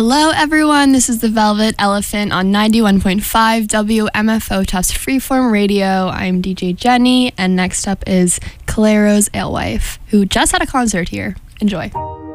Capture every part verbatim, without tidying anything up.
Hello everyone, this is the Velvet Elephant on ninety-one point five W M F O Tufts Freeform Radio. I'm D J Jenny, and next up is Calero's Alewife, who just had a concert here. Enjoy.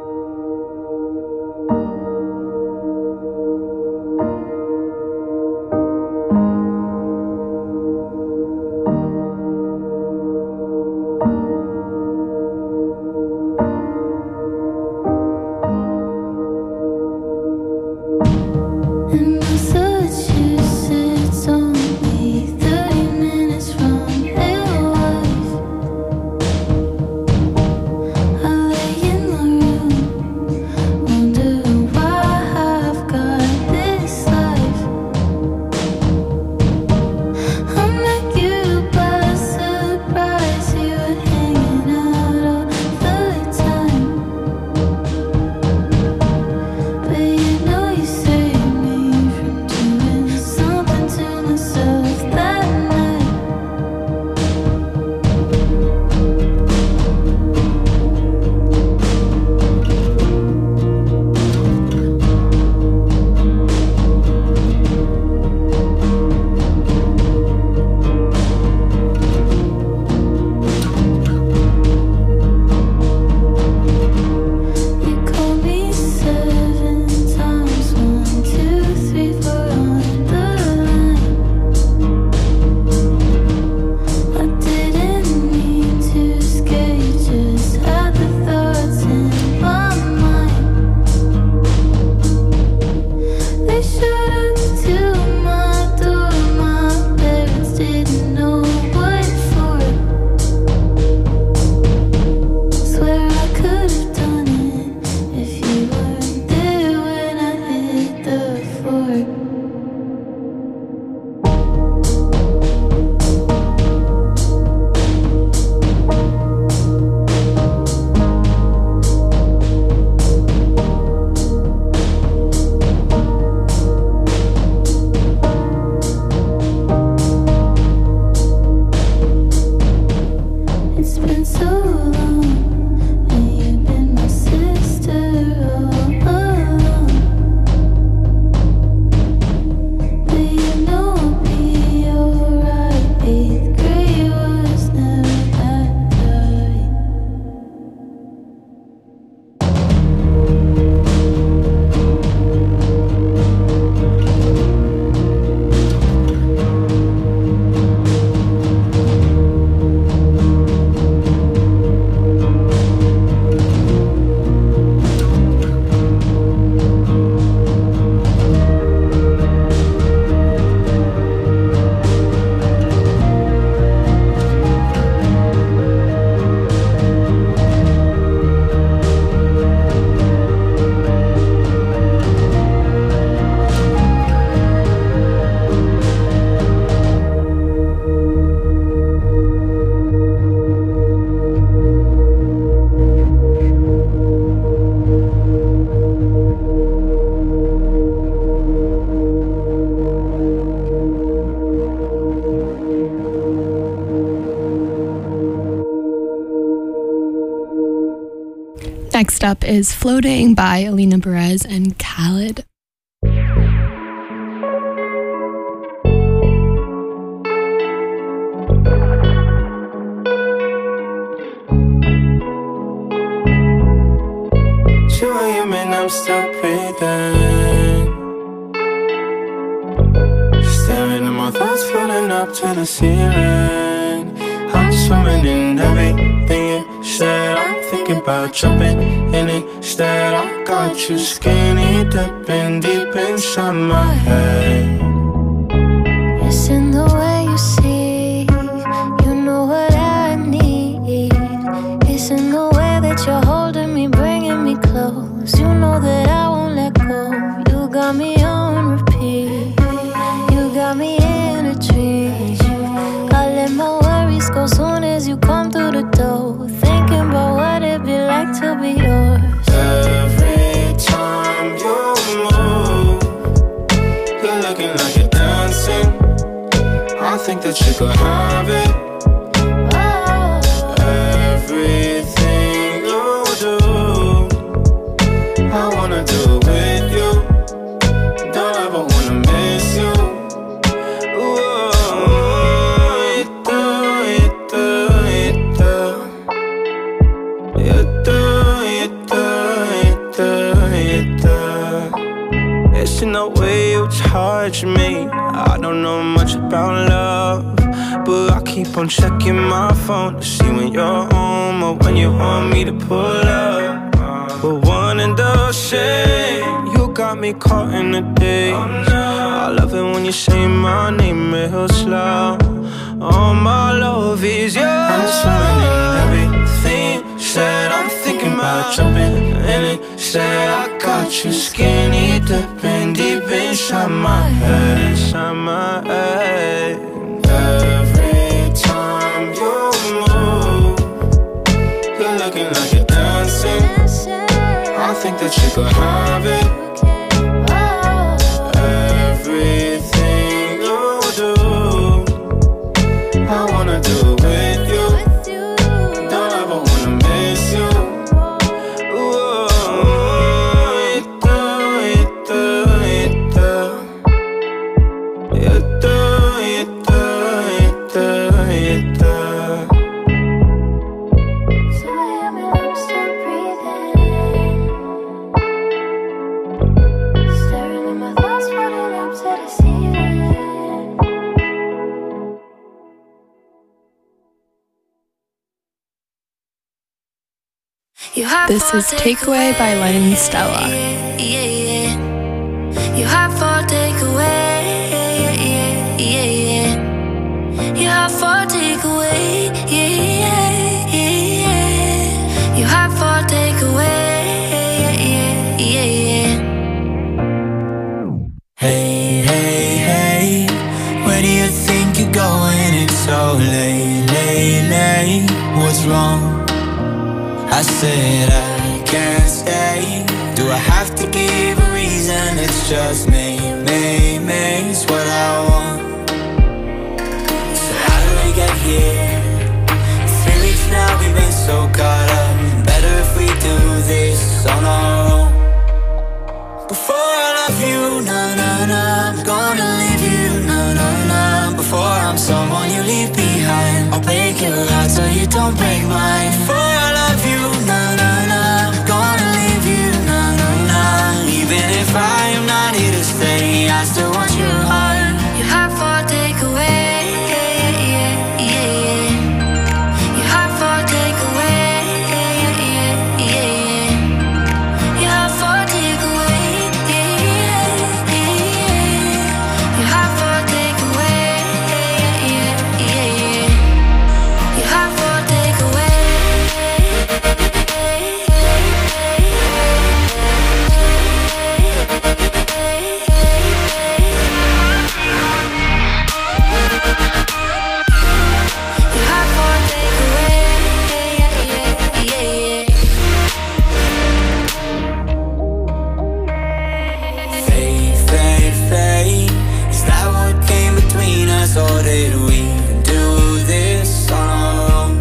Next up is Floating by Alina Perez and Khaled. two a.m. and I'm still breathing, staring at my thoughts floating up to the ceiling. I'm swimming in everything you said. I'm thinking about jumping in it instead. I got you skinny dipping deep inside my head. It's in the way you see, you know what I need. It's in the way that you're holding me, bringing me close. You know that I won't let go. You got me on repeat, you got me in a dream. I let my worries go soon as you come through the door. Thinking about what it'd be like to be yours. Every time you move, you're looking like you're dancing. I think that you could have it. Oh. Everything you do, I wanna do it with you. but I keep on checking my phone to see when you're home or when you want me to pull up. But one and the same, you got me caught in the daze. I love it when you say my name real slow. All my love is yours. I'm swimming in everything you said. I'm thinking about jumping in it. Said I got you skinny dipping deep inside my head, inside my head. Every time you move, you're looking like you're dancing. I think that you could have it. Everything you do, I wanna do it with you. Don't ever wanna miss you. Ooh, you do, you do, you do. You do, you do, you do, you do. So yeah, but I'm still breathing. Staring at my thoughts, running up to the ceiling. This is Takeaway by Lennon Stella. Yeah, yeah. You have for takeaway. Yeah, yeah, yeah. You have for takeaway. Yeah, yeah, yeah. You have for takeaway. Yeah, yeah, yeah. Hey, hey, hey, where do you think you're going? It's so late, late, late. What's wrong? I said I can't stay. Do I have to give a reason? It's just me, me, me. It's what I want. So how do we get here? Three weeks now we've been so caught up. Better if we do this on our own. Before I love you, na na na, I'm gonna leave you, na na na. Before I'm someone you leave behind, I'll break your heart so you don't break mine. Before I love you, na na na, I'm gonna leave you, na na na. Even if I am not here to stay, I still want your heart. You have for takeaway. Yeah, yeah, yeah. You have for takeaway. Yeah, yeah, yeah. You have for takeaway. Yeah, yeah, yeah. You have for takeaway. Yeah, yeah, yeah. You have for takeaway. You have for takeaway. Yeah, yeah, yeah. Fade, fade, fade. Is that what came between us, or did we do this on our own?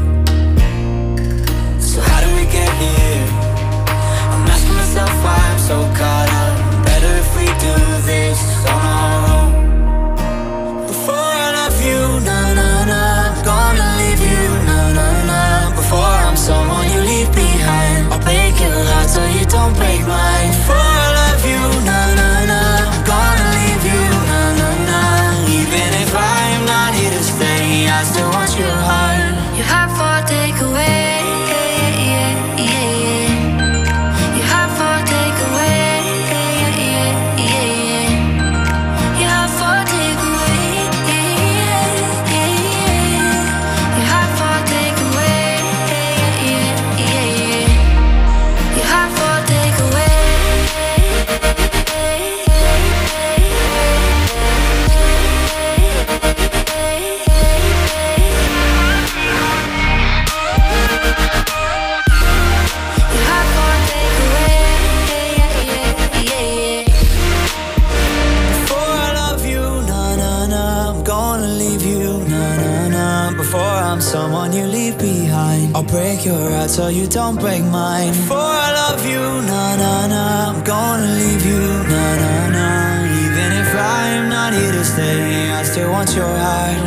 So how do we get here? I'm asking myself why I'm so caught up. Better if we do this on our own. Before I love you, na na na, I'm gonna leave you, na na na. Before I'm someone you leave behind, I'll break your heart so you don't break mine. Before I love you, na na na, I'm gonna leave you, na na na. Even if I am not here to stay, I still want your heart. You have for takeaway. Yeah, yeah, yeah. You have for takeaway. Yeah, yeah, yeah. You have for takeaway. Yeah, yeah, yeah. You have for takeaway. Yeah, yeah, yeah. You have for takeaway. You have for takeaway. Yeah, yeah, yeah. Before I love you, na na na, I'm gonna leave you, na na na. Before I'm someone you leave behind, I'll break your heart so you don't break mine. Before I love you, na na na, I'm gonna leave you, na na na. Even if I am not here to stay, I still want your heart.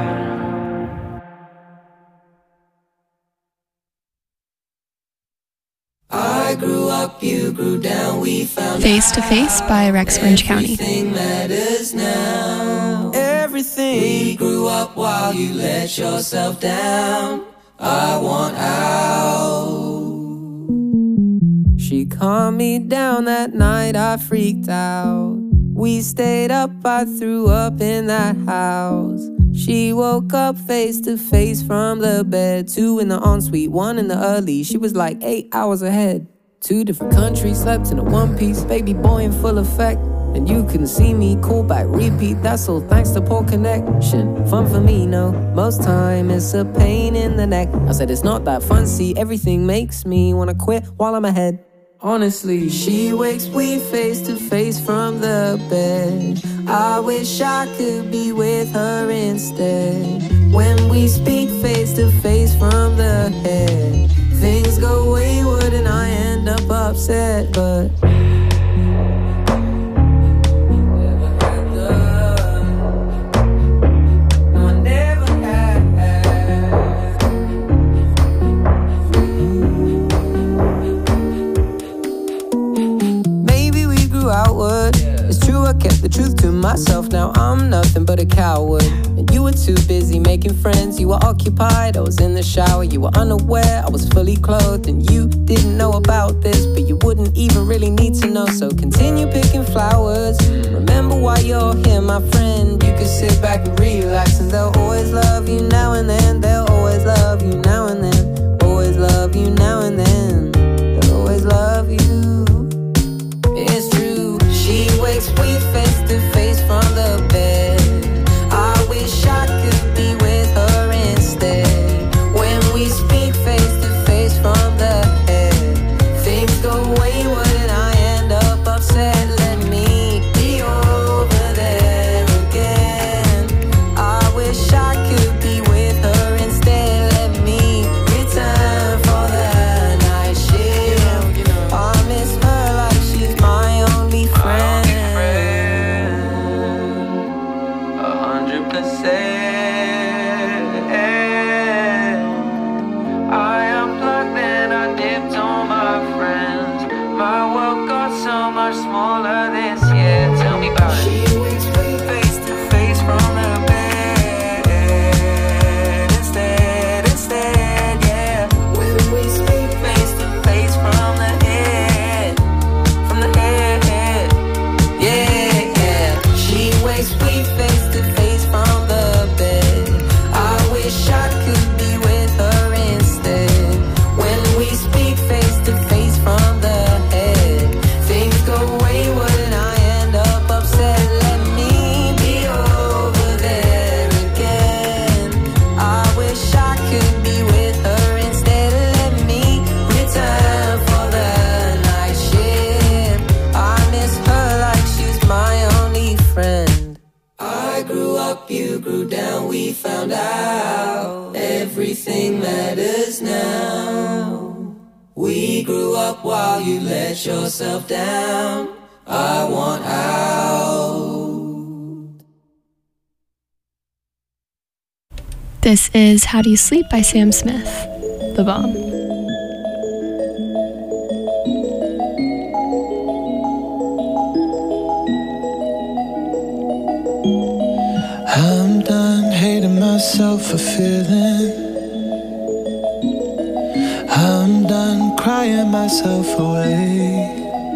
I grew up, you grew down, we found Face to Face by Rex Orange County. everything matters now. Everything everything. We grew up while you let yourself down. I want out. She calmed me down that night, I freaked out. We stayed up, I threw up in that house. She woke up face to face from the bed. Two in the ensuite, one in the early. She was like eight hours ahead. Two different countries, slept in a one piece. Baby boy in full effect. And you couldn't see me, call back, repeat. That's all thanks to poor connection. Fun for me, no. Most time it's a pain in the neck. I said it's not that fun, see. Everything makes me wanna quit while I'm ahead. Honestly, she wakes we face to face from the bed. I wish I could be with her instead. When we speak face to face from the head, things go wayward and I end up upset. But outward. It's true, I kept the truth to myself. Now I'm nothing but a coward. And you were too busy making friends. You were occupied, I was in the shower. You were unaware, I was fully clothed. And you didn't know about this, but you wouldn't even really need to know. So continue picking flowers. Remember why you're here, my friend. You can sit back and relax, and they'll always love you now and then. They'll always love you now and then. Always love you now and then. They'll always love you. It's true, she wakes we face to face from the bed. I wish I could be with her instead. When we speak face to face from the head, things go wayward and I end up upset. Let me be over there again. I wish I could be with her instead. Let me return for the night shift. I miss her like she's my only friend. A hundred percent. I unplugged and I dipped on my friends. My world got so much smaller this year. Tell me about it. She wakes me face to face from the bed. Instead, instead, yeah. When we speak face to face from the head, from the head, yeah, yeah. She wakes me face to face from the bed. I wish I could be with her instead. When we speak face to face from the head, things go wayward and I end up upset. Let me be over there again. I wish I could be with her instead. Let me return for the night shift. I miss her like she's my only friend. I grew up, you grew down, we found out everything matters now. We grew up while you let yourself down. I want out. This is How Do You Sleep by Sam Smith, The Bomb. I'm done hating myself for feeling. I'm done crying myself away.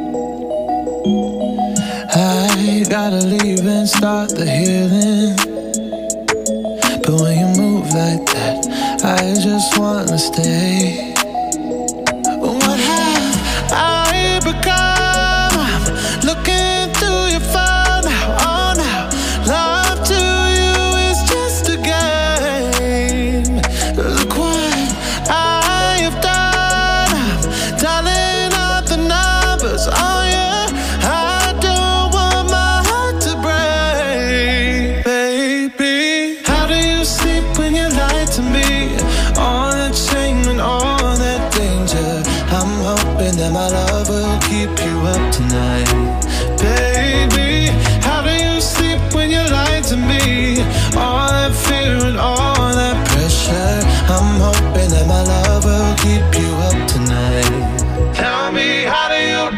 I gotta leave and start the healing. But when you move like that, I just wanna stay. What have I become? I'm looking through your phone now, oh now. Love to you is just a game. Look what I have done. I'm dialing up the numbers, oh yeah. I don't want my heart to break, baby. How do you sleep when you lie to me? All that shame and all that danger. I'm hoping that my love will keep you up tonight, baby. How do you sleep when you lie to me? All that fear and all that pressure. I'm hoping that my love will keep you up tonight. Tell me, how do you?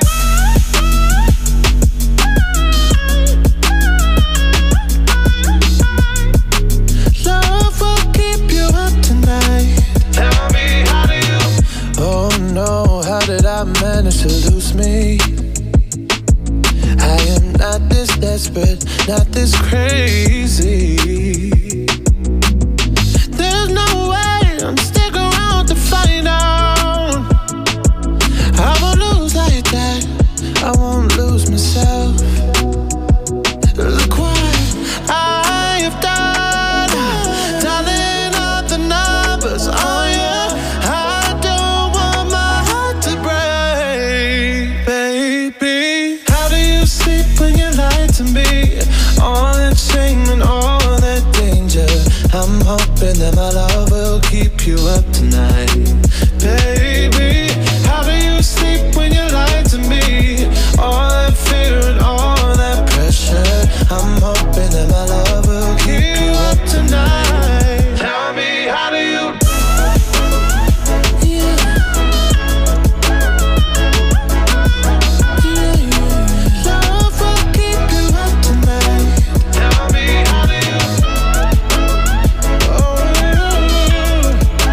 desperate, not this crazy. There's no way I'm sticking around to find out. I won't lose like that, I won't lose myself. Look what I have done, dialing up the numbers on you. I don't want my heart to break, baby. How do you sleep when you lie to me? All that shame and all that danger. I'm hoping that my love will keep you up tonight, baby. How do you sleep when you lie to me? All that fear and all that pressure. I'm hoping that my love will keep you up tonight. Tell me, how do you? Yeah. Yeah, yeah. Love will keep you up tonight. Tell me, how do you? Oh, yeah.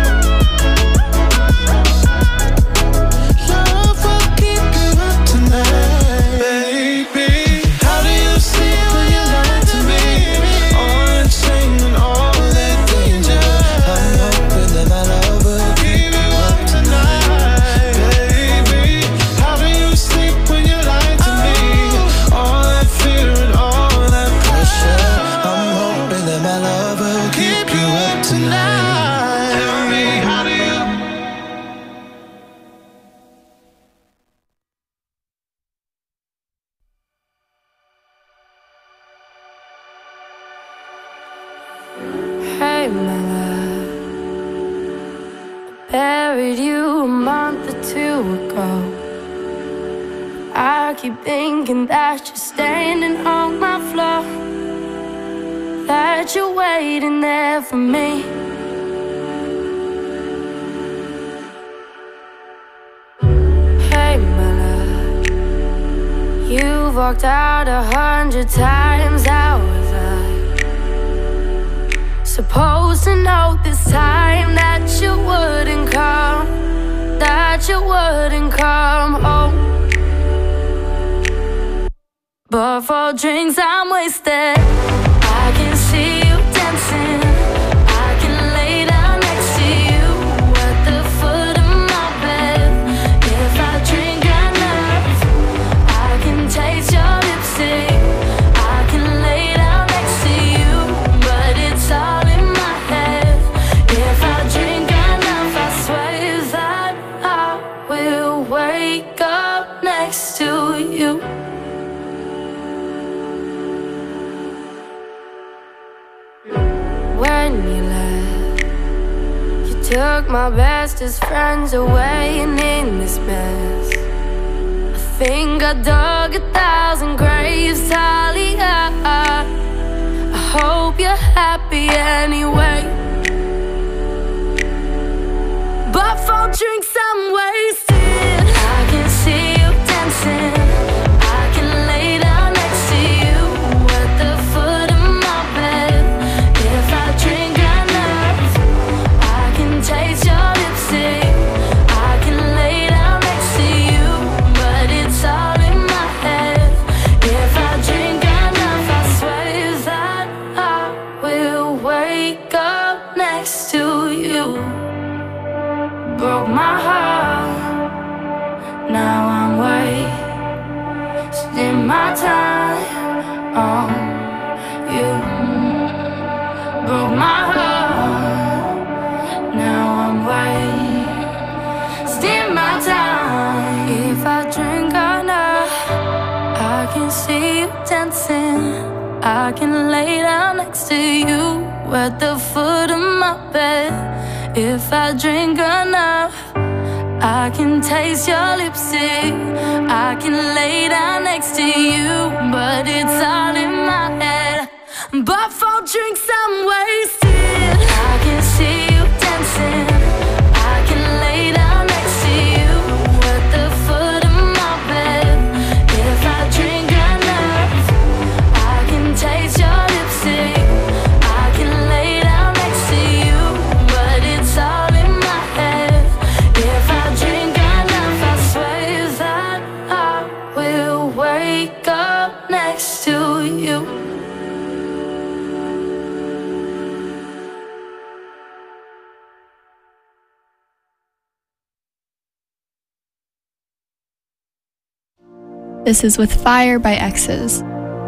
Love will keep you up tonight, baby. How do you sleep when you lie to me? All that shame and all that danger. I'm hoping that my love will keep you up tonight, baby. How do you sleep when you lie to me? All that fear and all that pressure. I'm hoping that my love will keep you up tonight. Tell me, how do you? Hey, my love, I buried you a month or two ago. I keep thinking that you're standing on my floor, that you're waiting there for me. Hey, my love, you've walked out a hundred times. How was I supposed to know this time that you wouldn't come, that you wouldn't come home? But for drinks I'm wasted. I can see you dancing, I can lay down next to you at the foot of my bed. If I drink enough, I can taste your lipstick. I can lay down next to you, but it's all in my head. If I drink enough, I swear that I will wake up next to you. When you left, you took my bestest friends away, and in this mess, I think I dug a thousand graves, Talia. I hope you're happy anyway. But for drinks I'm wasted. I can see you dancing, I can lay down next to you at the foot of my bed. If I drink enough, I can taste your lipstick. I can lay down next to you, but it's all in my head. If I drink enough, I swear that I will wake up next to you. Broke my heart, now I'm wasting my time on you. Broke my heart, now I'm wasting my time. If I drink enough, I can see you dancing, I can lay down next to you at the foot of my bed. If I drink enough, I can taste your lipstick. I can lay down next to you, but it's all in my head. But for drinks I'm wasted. I can see you dancing, I can lay down next to you at the foot of my bed. If I drink enough, I can taste your lipstick. I can lay down next to you, but it's all in my head. If I drink enough, I swear that I will wake up next to you. This is With Fire by X's.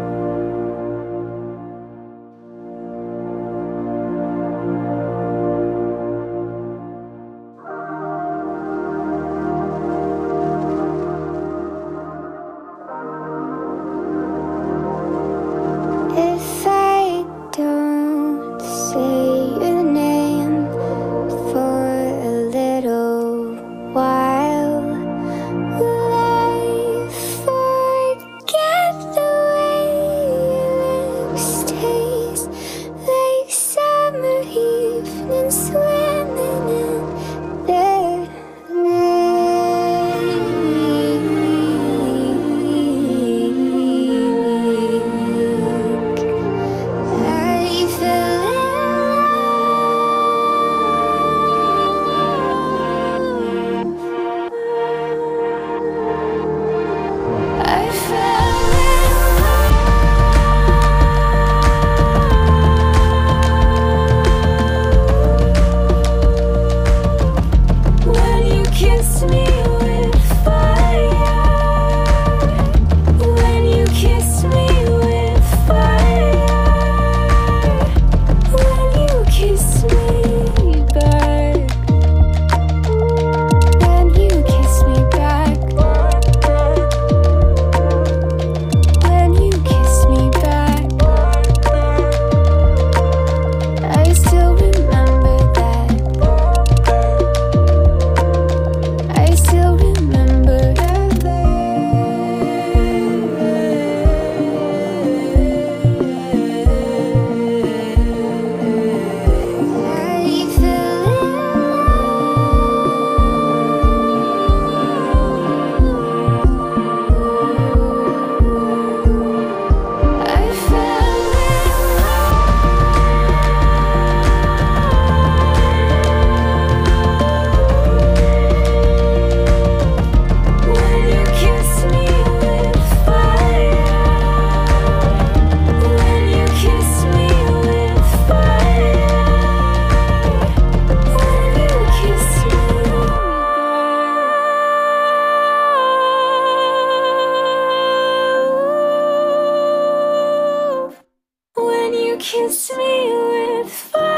kiss me with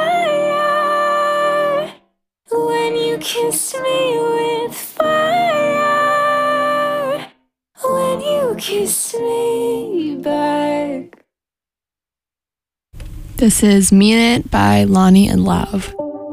fire, when you kiss me with fire, when you kiss me back. This is Mean It by Lonnie and Love.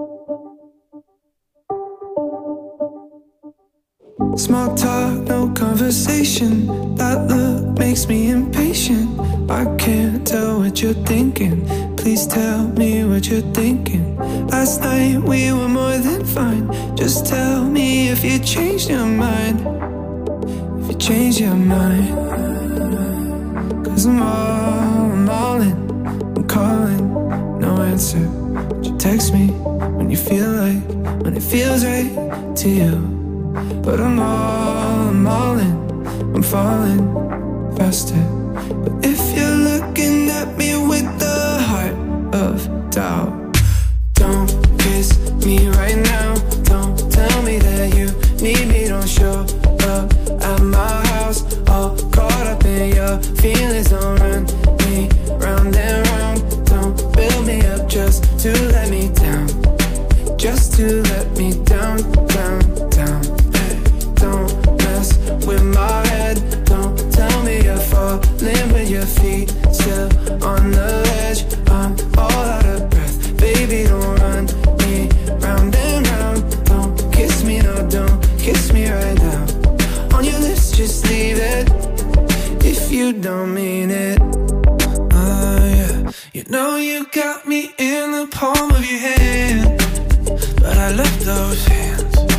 Small talk, no conversation. That look makes me impatient. I can't tell what you're thinking. Please tell me what you're thinking. Last night we were more than fine. Just tell me if you changed your mind. If you changed your mind. Cause I'm all, I'm all in. I'm calling, no answer. But you text me when you feel like, when it feels right to you. But I'm all, I'm all in, I'm falling faster. But if you're looking at me with the heart of doubt, don't kiss me right now. Don't tell me that you need me. Don't show up at my house all caught up in your feelings. Don't run me round and round. Don't build me up just to let me down. Just to let me down, down, down. Don't mess with my head. Don't tell me you're falling with your feet still on the ledge. I'm all out of breath. Baby, don't run me round and round. Don't kiss me, no, don't kiss me right now. On your lips, just leave it if you don't mean it. Oh yeah, you know you got me in the palm of your hand, but I left those hands.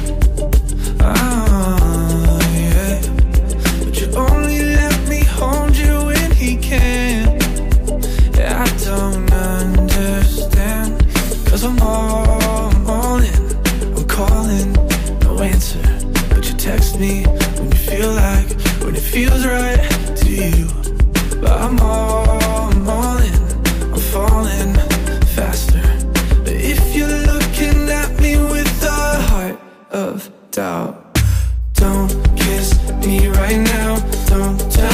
Oh, yeah. But you only let me hold you when he can. Yeah, I don't understand. Cause I'm all, I'm all in. I'm calling, no answer. But you text me when you feel like, when it feels right to you. But I'm all, I'm all in. I'm falling faster. But if you're looking at me with the heart of doubt, don't kiss me right now. Don't tell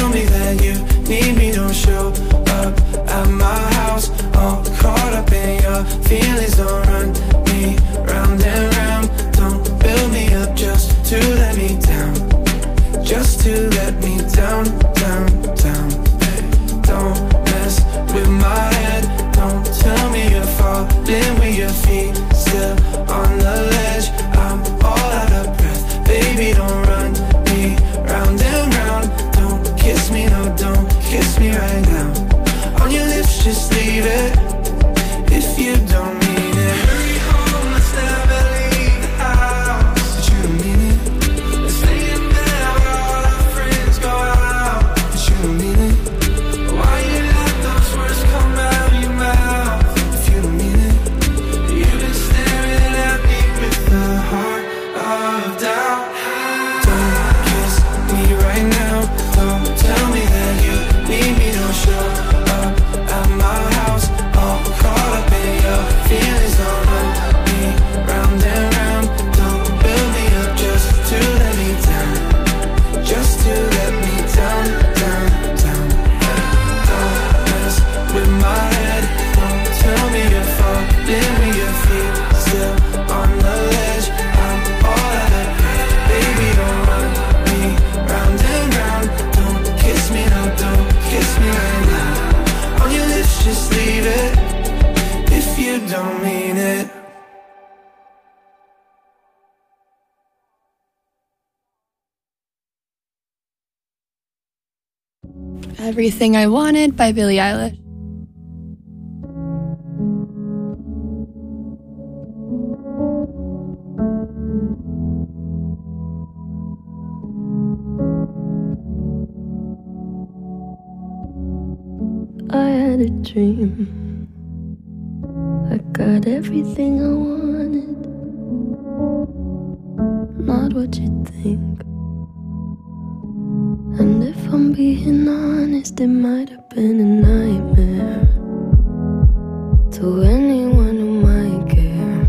Feelings don't run me round and round. Don't build me up just to let me down. Just to let me down, down, down. Hey, don't mess with my head. Don't tell me you're falling with your feet still on the ledge. I'm all out of breath. Baby, don't run me round and round. Don't kiss me, no, don't kiss me right now. On your lips, just leave it if you don't mean it. Hurry home, let's never leave the house. But you don't mean it. Let's stay in bed where all our friends go out. But you don't mean it. Why you let those words come out of your mouth if you don't mean it? You've been staring at me with the heart of doubt. Don't kiss me right now. Don't tell me that you need me. Don't show up at my house all caught up in your feelings. Don't run me round and round. Don't build me up just to let me down. Just to let me down, down, down. Don't mess with my head. Don't tell me you're falling with your feet still on the ledge. I'm all out of breath. Baby, don't run me round and round. Don't kiss me, no, don't kiss me right now. On your lips, just leave it if you don't mean it. Everything I Wanted by Billie Eilish. I had a dream. I got everything I wanted. Not what you think. And if I'm being honest, it might have been a nightmare to anyone who might care.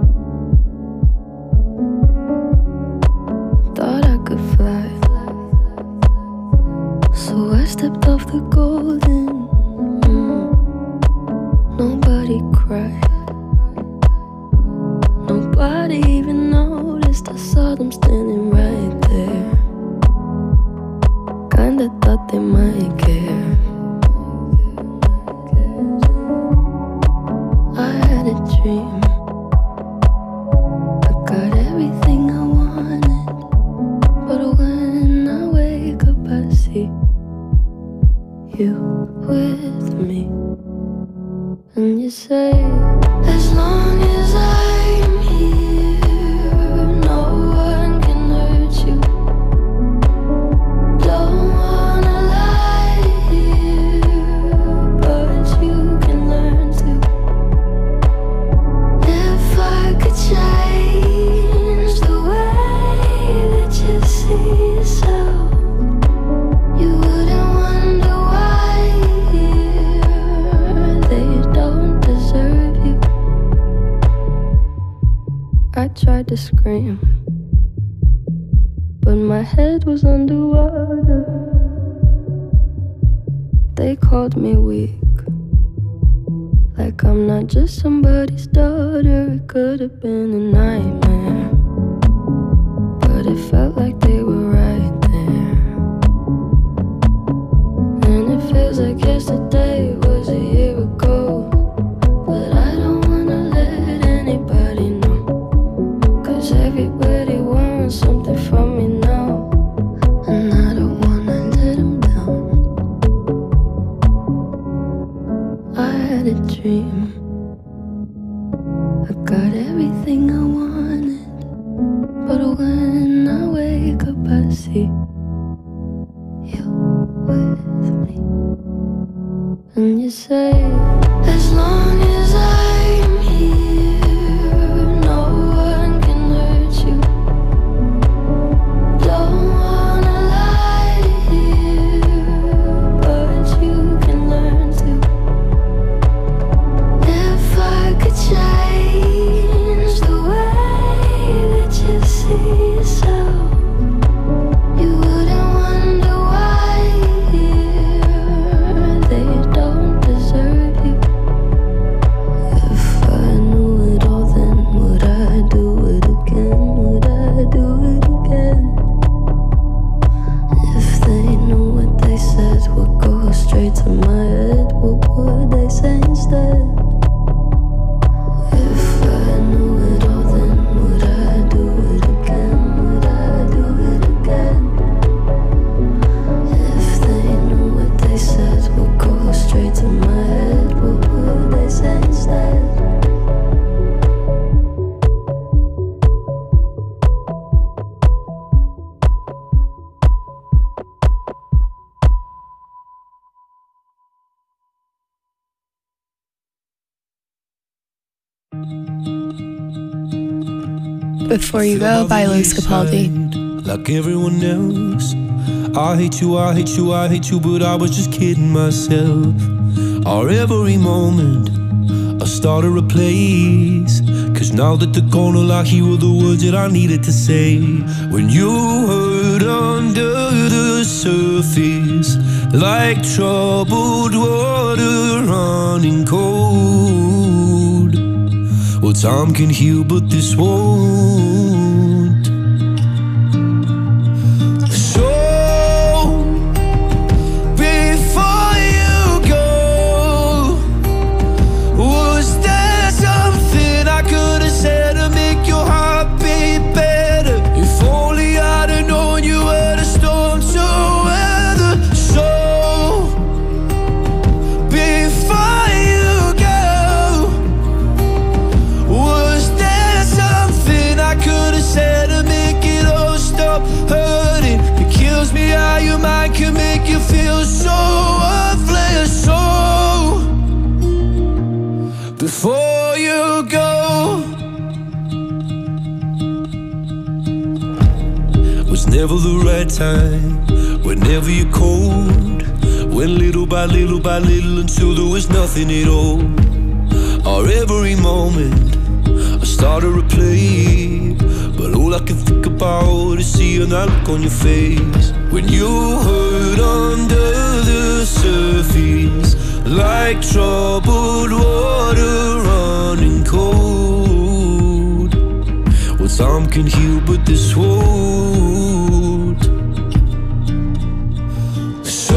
Thought I could fly, so I stepped off the golden. mm. Nobody cried, nobody even noticed. I saw them standing right there. Kinda thought they might care. I had a dream. I got everything I wanted. But when I wake up, I see you with me. And you say, as long as I'm here, no one can hurt you. Don't wanna lie here, but you can learn to. If I could change the way that you see yourself, you wouldn't wonder why they don't deserve you. I tried to scream, but my head was underwater. They called me weak, like I'm not just somebody's daughter. It could have been a nightmare, but it felt like they were right there. And it feels like yesterday was a year ago. But I don't wanna let anybody know, 'cause everybody wants something from me now, and I don't wanna let them down. I had a dream. I got everything I wanted. But when I wake up, I see you with me. And you say, as long as I'm here, no one can hurt you. Don't wanna lie here, but you can learn to. If I could change the way that you see yourself, you would Before You Go by Lewis Capaldi. Like everyone else, I hate you, I hate you, I hate you, but I was just kidding myself. Or every moment I started a place, cause now that they're gone, all I hear were the words that I needed to say. When you hurt under the surface, like troubled water running cold. Well, time can heal, but this won't. So, before you go, was there something I could have said to make your heart beat better? If only I'd have known you were the storm to weather. So, before you go, was there something I could have said to make it all stop hurting? It kills me how your mind can make you feel so worthless. So, before you go, was never the right time, whenever you're cold. Went little by little by little until there was nothing at all. Or every moment I started to play, but all I can think about is seeing that look on your face. When you hurt under the surface, like troubled water running cold. Well, time can heal, but this won't. So,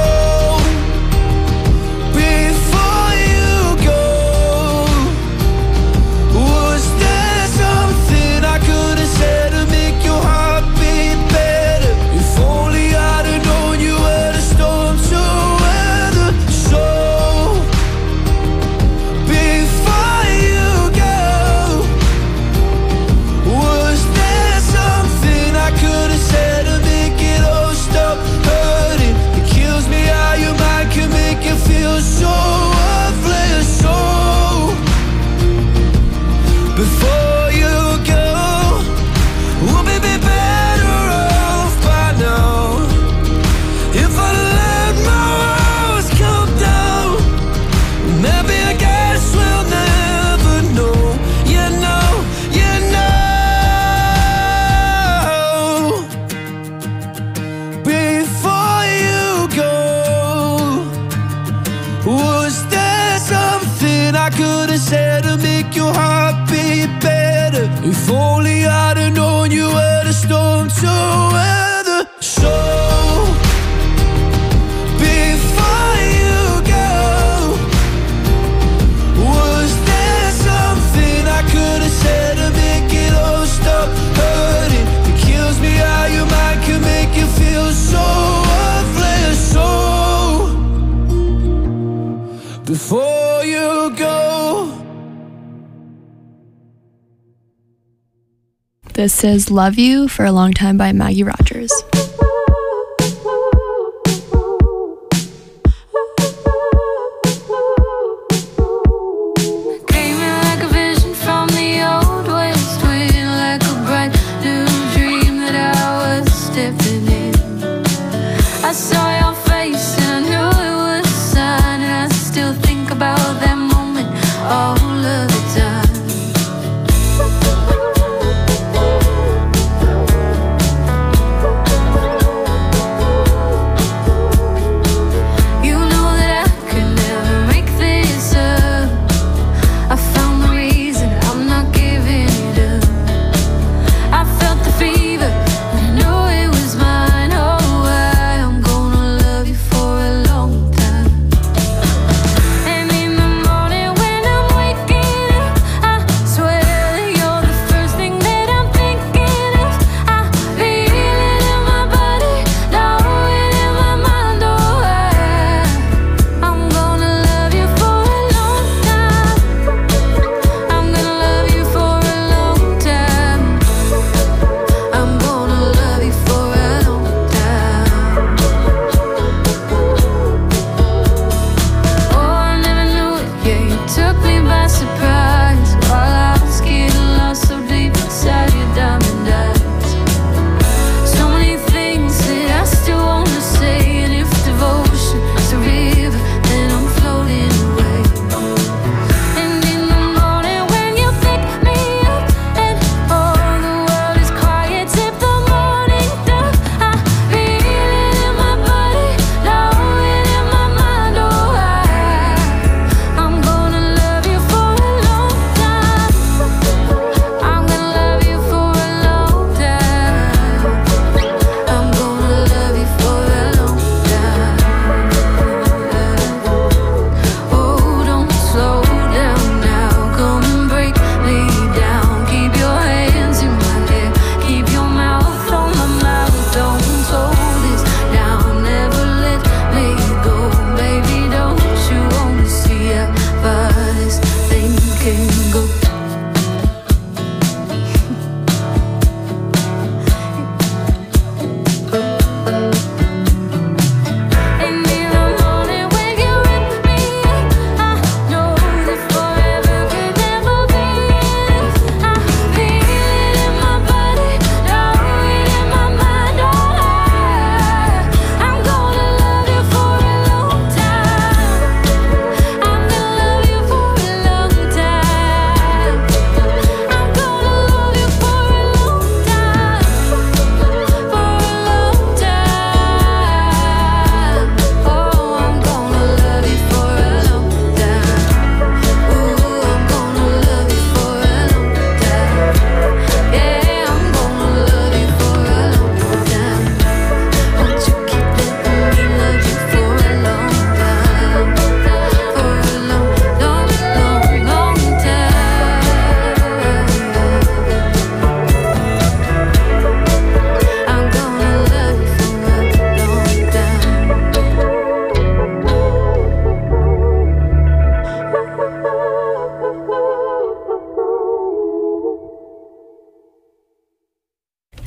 before you go, was there something I could have said to make your heart beat better? If only I'd have known you were the storm to weather. So, before you go, was there something I could have said to make it all stop hurting? It kills me how your mind can make you feel so worthless. So, before you go, we'll be be better off by now. If I let my walls come down, maybe I guess we'll never know. You know, you know. Before you go, was there something I could have said to make your heart beat better? If only I'd have known you were the storm to weather. So, before you go, was there something I could have said to make it all stop hurting? It kills me how your mind can make you feel so worthless. So, before you go. This is Love You for a Long Time by Maggie Rogers. Came in like a vision from the old west wind, like a bright new dream that I was stepping in. I saw your face and I knew it was a sign, and I still think about that moment all of the time.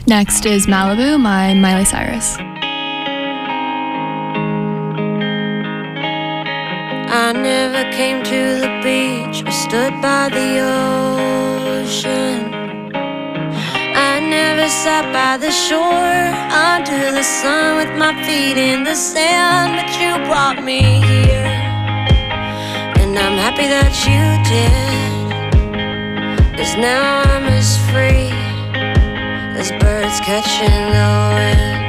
Next is Malibu, my Miley Cyrus. I never came to the beach or stood by the ocean. I never sat by the shore under the sun with my feet in the sand, but you brought me here, and I'm happy that you did, 'cause now I'm as free as birds catching the wind.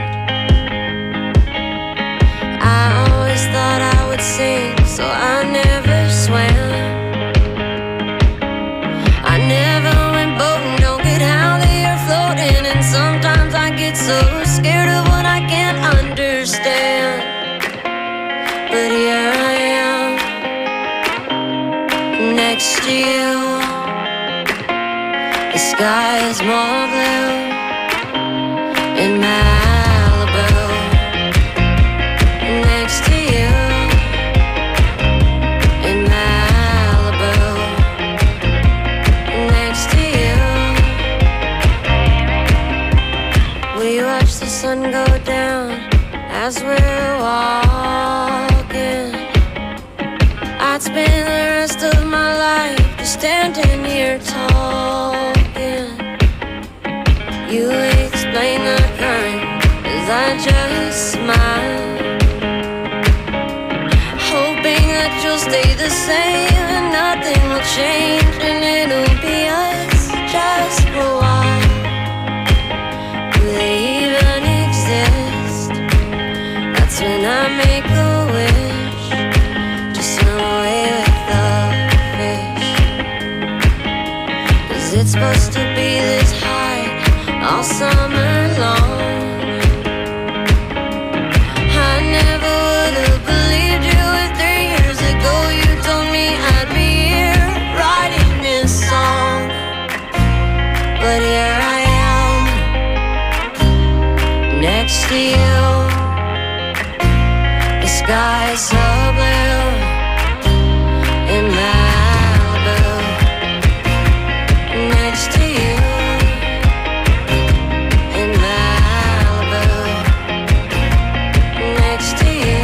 I always thought I would sink, so I never swam. I never went boating, don't get how they are floating, and sometimes I get so scared of what I can't understand. But here I am, next to you. The sky is more blue in Malibu, next to you. In Malibu, next to you. We watch the sun go down as we're walking. I'd spend the rest of my life just standing here talking. You explain the current as I just smile, hoping that you'll stay the same and nothing will change, and it'll be us just for a while. Do they even exist? That's when I make a wish to swim away with the fish, 'cause it's supposed to be this high all summer long. I never would have believed you if three years ago you told me I'd be here writing this song. But here I am, next to you. The sky is so blue in Malibu, next to you. In Malibu, next to you.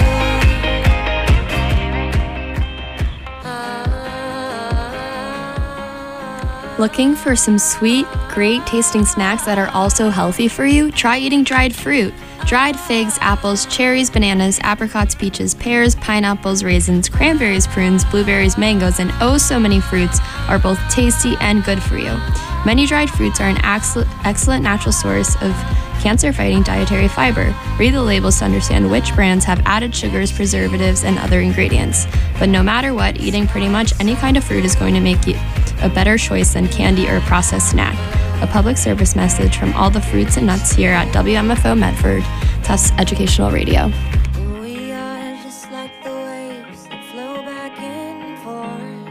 Looking for some sweet, great tasting snacks that are also healthy for you? Try eating dried fruit. Dried figs, apples, cherries, bananas, apricots, peaches, pears, pineapples, raisins, cranberries, prunes, blueberries, mangoes, and oh so many fruits are both tasty and good for you. Many dried fruits are an excellent natural source of cancer-fighting dietary fiber. Read the labels to understand which brands have added sugars, preservatives, and other ingredients. But no matter what, eating pretty much any kind of fruit is going to make you a better choice than candy or a processed snack. A public service message from all the fruits and nuts here at W M F O Medford, Tufts Educational Radio. We are just like the waves that flow back and forth.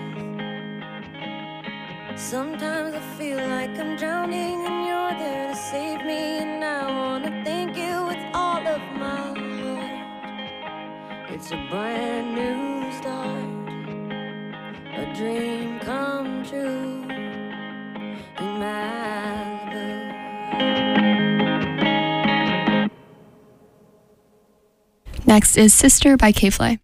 Sometimes I feel like I'm drowning and you're there to save me, and I wanna thank you with all of my heart. It's a brand new start, a dream come true in Malibu. Next is Sister by K-Fly.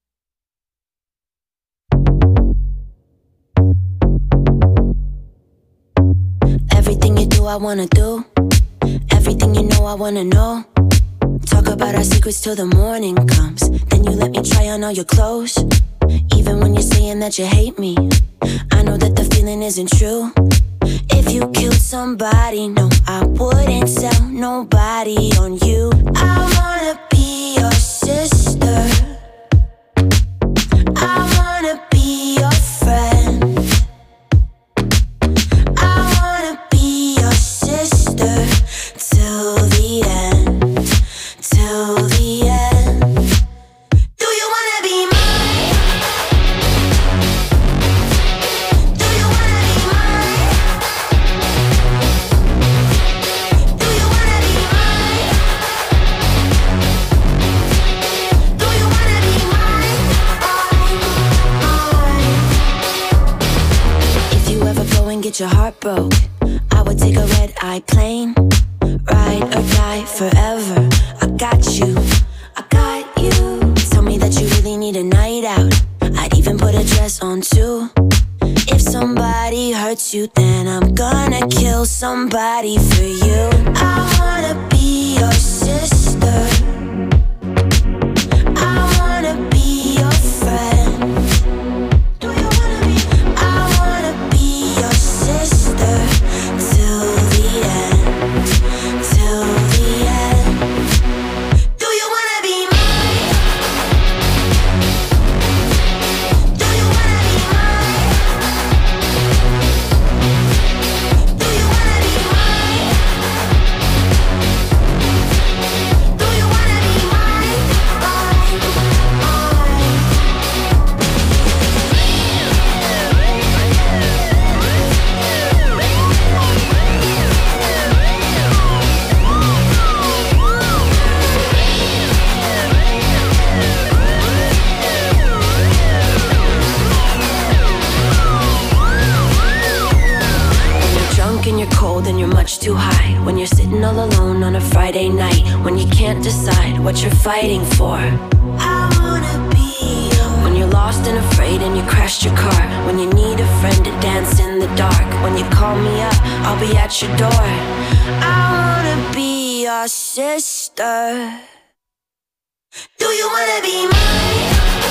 Everything you do, I wanna do. Everything you know, I wanna know. Talk about our secrets till the morning comes. Then you let me try on all your clothes. Even when you're saying that you hate me, I know that the feeling isn't true. If you killed somebody, no, I wouldn't tell nobody on you. I wanna be your sister. I wanna be your friend. I wanna be your sister till the end, till the end. Do you wanna be mine? Do you wanna be mine? Do you wanna be mine? Do you wanna be mine? If you ever go and get your heart broke, I would take a red-eye plane Ride or die forever. I got you, I got you. Tell me that you really need a night out. I'd even put a dress on too. If somebody hurts you, then I'm gonna kill somebody for you. I wanna be your sister. I wanna be your friend. Do you wanna be? I wanna be your sister till the end, till the end. Do you wanna be mine? Do you wanna be mine? Do you wanna be mine? Do you wanna be mine? When you're drunk and you're cold and you're much too high. When you're sitting all alone on a Friday night. When you can't decide what you're fighting for. I wanna be yours. When you're lost and afraid and you crashed your car. When you need a friend to dance in the dark. When you call me up, I'll be at your door. I wanna be your sister. Do you wanna be mine?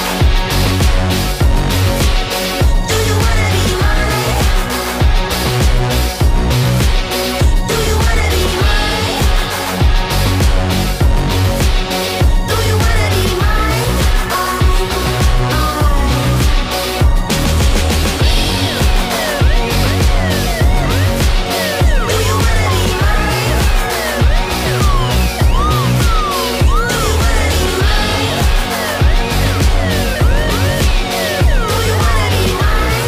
Do you wanna be mine? Do you wanna be mine? Do you wanna be mine? Do you wanna be mine? Do you wanna be mine? Do you wanna be mine?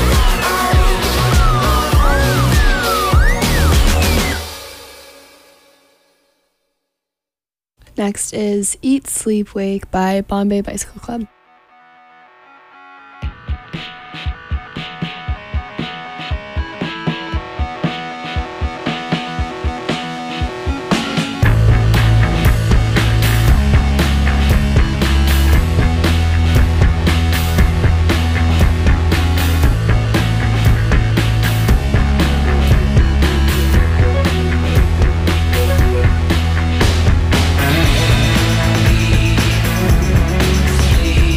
Next is Eat, Sleep, Wake by Bombay Bicycle Club. Sleep.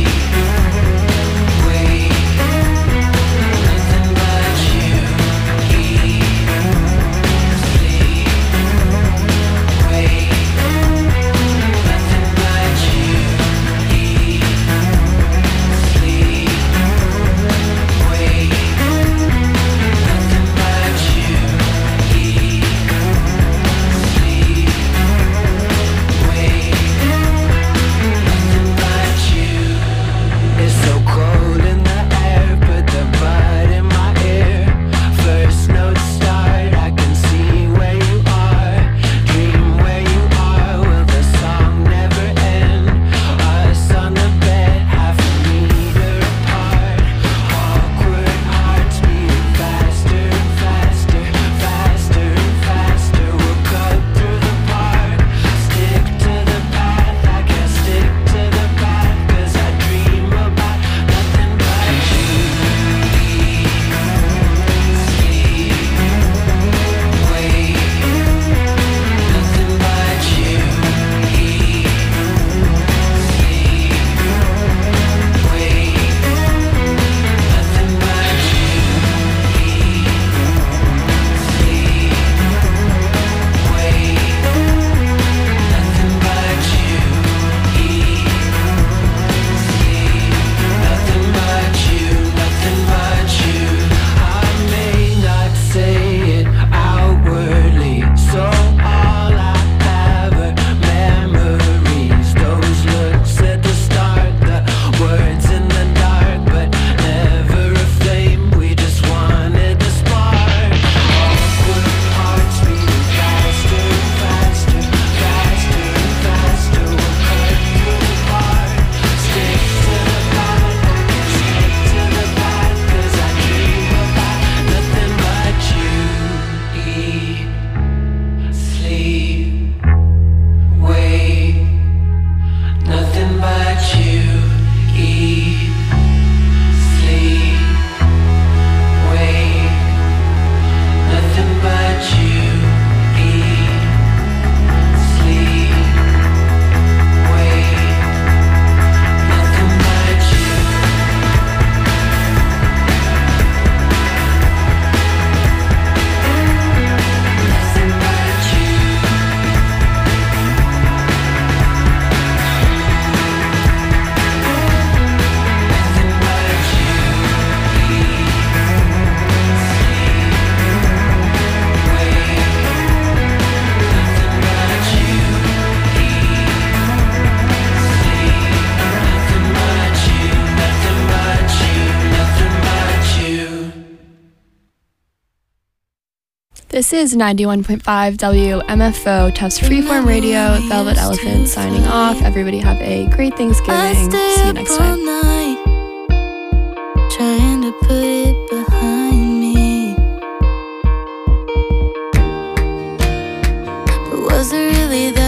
This is ninety-one point five W M F O, Tufts Freeform Radio, Velvet Elephant signing off. Everybody have a great Thanksgiving. See you next time. Night, trying to put it behind me. But was it really that?